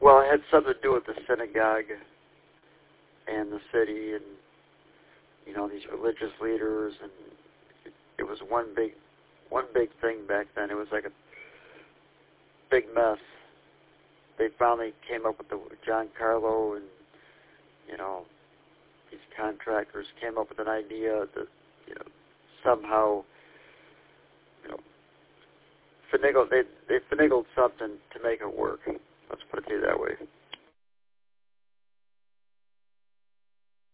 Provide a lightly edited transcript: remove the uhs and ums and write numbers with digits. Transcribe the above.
Well, it had something to do with the synagogue and the city and, you know, these religious leaders, and it was one big thing back then. It was like a big mess. They finally came up with John Carlo and, you know, these contractors came up with an idea that, you know, somehow, you know, they finagled something to make it work. Let's put it that way.